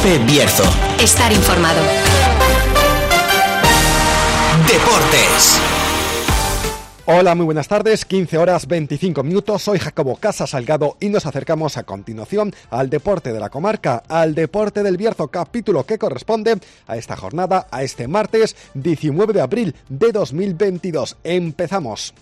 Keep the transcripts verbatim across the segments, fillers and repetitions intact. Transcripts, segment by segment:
Cope Bierzo. Estar informado. Deportes. Hola, muy buenas tardes, quince horas veinticinco minutos, soy Jacobo Casa Salgado y nos acercamos a continuación al deporte de la comarca, al deporte del Bierzo, capítulo que corresponde a esta jornada, a este martes diecinueve de abril de dos mil veintidós. Empezamos.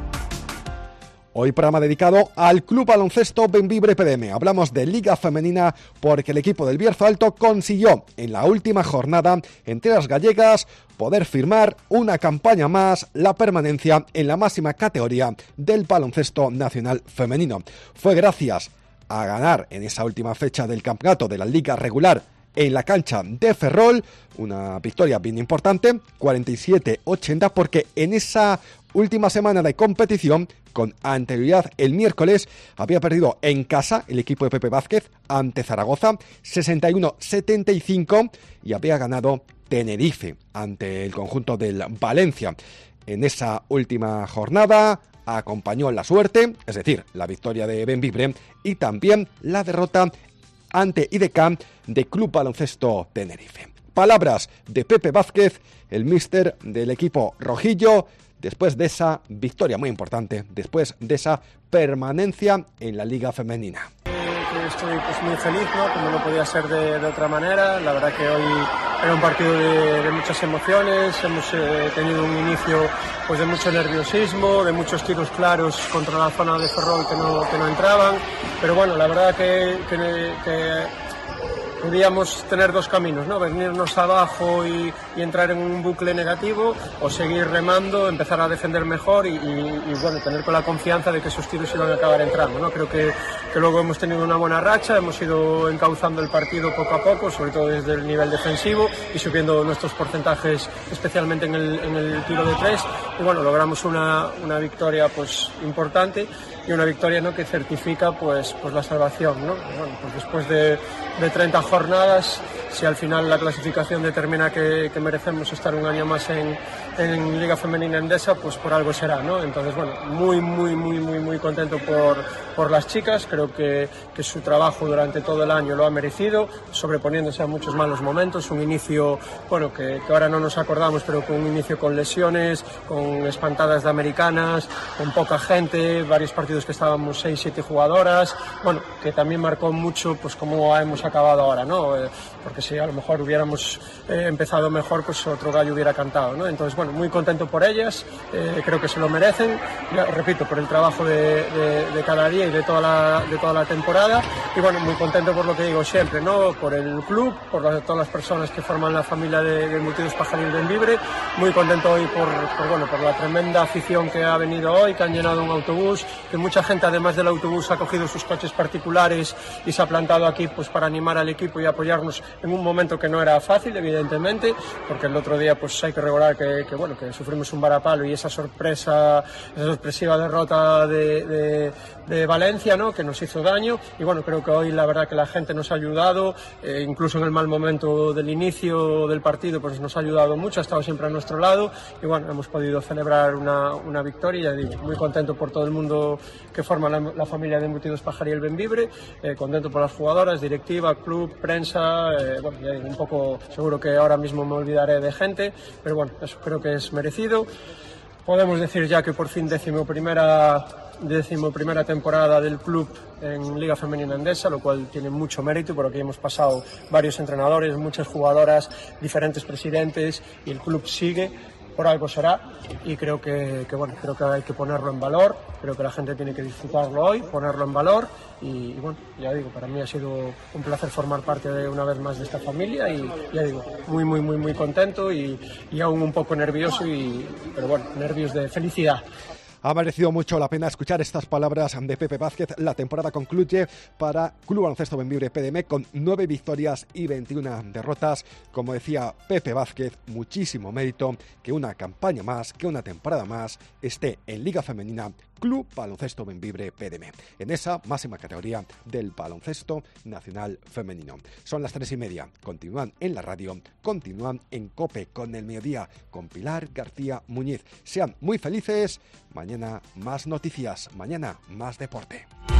Hoy programa dedicado al Club Baloncesto Bembibre P D M. Hablamos de Liga Femenina porque el equipo del Bierzo Alto consiguió en la última jornada entre las gallegas poder firmar una campaña más, la permanencia en la máxima categoría del baloncesto nacional femenino. Fue gracias a ganar en esa última fecha del campeonato de la Liga regular en la cancha de Ferrol, una victoria bien importante, cuarenta y siete ochenta, porque en esa última semana de competición, con anterioridad el miércoles, había perdido en casa el equipo de Pepe Vázquez ante Zaragoza, sesenta y uno setenta y cinco, y había ganado Tenerife ante el conjunto del Valencia. En esa última jornada acompañó la suerte, es decir, la victoria de Bembibre y también la derrota ante I D K de Club Baloncesto Tenerife. Palabras de Pepe Vázquez, el míster del equipo rojillo, después de esa victoria muy importante, después de esa permanencia en la Liga Femenina. Estoy pues muy feliz, ¿no? Como no podía ser de, de otra manera. La verdad que hoy era un partido de, de muchas emociones. Hemos eh, tenido un inicio pues de mucho nerviosismo, de muchos tiros claros contra la zona de Ferrol que no, que no entraban. Pero bueno, la verdad que, que, que podíamos tener dos caminos, ¿no? Venirnos abajo y, y entrar en un bucle negativo, o seguir remando, empezar a defender mejor y, y, y bueno, tener con la confianza de que esos tiros iban a acabar entrando, ¿no? Creo que, que luego hemos tenido una buena racha, hemos ido encauzando el partido poco a poco, sobre todo desde el nivel defensivo y subiendo nuestros porcentajes, especialmente en el, en el tiro de tres, y bueno, logramos una, una victoria pues importante y una victoria, ¿no?, que certifica pues, pues la salvación, ¿no? Bueno, pues después de, de treinta jornadas, si al final la clasificación determina que, que merecemos estar un año más en, en Liga Femenina Endesa, pues por algo será, ¿no? Entonces, bueno, muy, muy, muy, muy, muy contento por, por las chicas. Creo que, que su trabajo durante todo el año lo ha merecido, sobreponiéndose a muchos malos momentos. Un inicio, bueno, que, que ahora no nos acordamos, pero con un inicio con lesiones, con espantadas de americanas, con poca gente, varios partidos que estábamos seis, siete jugadoras, bueno, que también marcó mucho pues cómo hemos acabado ahora, ¿no? Eh, porque si a lo mejor hubiéramos eh, empezado mejor, pues otro gallo hubiera cantado, ¿no? Entonces, bueno, muy contento por ellas, eh, creo que se lo merecen, ya, repito, por el trabajo de, de, de cada día y de toda, la, de toda la temporada, y bueno, muy contento por lo que digo siempre, ¿no? Por el club, por la, todas las personas que forman la familia de, de Embutidos Pajaril Bembibre, muy contento hoy por, por, bueno, por la tremenda afición que ha venido hoy, que han llenado un autobús, que mucha gente además del autobús ha cogido sus coches particulares y se ha plantado aquí pues para animar al equipo y apoyarnos en un momento que no era fácil, evidentemente, porque el otro día pues hay que recordar que, que bueno, que sufrimos un varapalo y esa sorpresa, esa sorpresiva derrota de, de, de Valencia, ¿no?, que nos hizo daño, y bueno, creo que hoy la verdad que la gente nos ha ayudado, eh, incluso en el mal momento del inicio del partido pues nos ha ayudado mucho, ha estado siempre a nuestro lado, y bueno, hemos podido celebrar una, una victoria, y ya digo, muy contento por todo el mundo que forma la, la familia de Embutidos Pajaril Bembibre, eh, contento por las jugadoras, directiva, club, prensa, eh, bueno, ya digo, un poco, seguro que ahora mismo me olvidaré de gente, pero bueno, eso creo que es merecido. Podemos decir ya que por fin décimo primera, décimo primera temporada del club en Liga Femenina Endesa, lo cual tiene mucho mérito porque hemos pasado varios entrenadores, muchas jugadoras, diferentes presidentes, y el club sigue. Por algo será, y creo que, que bueno, creo que hay que ponerlo en valor, creo que la gente tiene que disfrutarlo hoy, ponerlo en valor, y, y bueno, ya digo, para mí ha sido un placer formar parte de una vez más de esta familia, y ya digo, muy muy muy muy contento y, y aún un poco nervioso, y, pero bueno, nervios de felicidad. Ha merecido mucho la pena escuchar estas palabras de Pepe Vázquez. La temporada concluye para Club Baloncesto Bembibre P D M con nueve victorias y veintiuna derrotas. Como decía Pepe Vázquez, muchísimo mérito que una campaña más, que una temporada más esté en Liga Femenina Club Baloncesto Bembibre P D M, en esa máxima categoría del baloncesto nacional femenino. Son las tres y media, continúan en la radio, continúan en COPE con el mediodía, con Pilar García Muñiz. Sean muy felices, mañana más noticias, mañana más deporte.